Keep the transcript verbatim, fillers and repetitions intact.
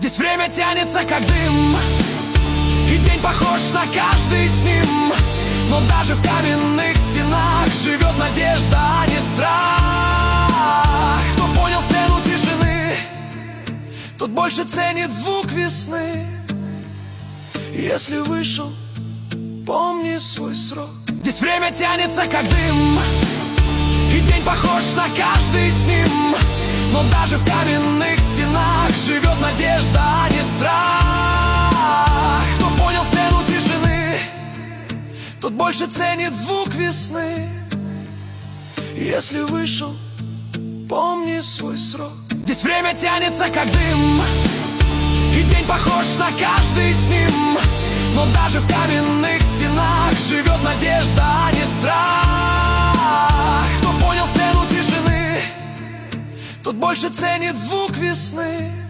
Здесь время тянется как дым, и день похож на каждый с ним. Но даже в каменных стенах живет надежда, а не страх. Кто понял цену тишины, тот больше ценит звук весны. Если вышел, помни свой срок. Здесь время тянется как дым, и день похож на каждый с ним. Но даже в каменных стенах живет надежда, а не страх. Кто понял цену тишины, тот больше ценит звук весны. Если вышел, помни свой срок. Здесь время тянется как дым, и день похож на каждый с ним. Но даже в каменных стенах живет надежда, а не страх. Кто понял цену тишины, тот больше ценит звук весны.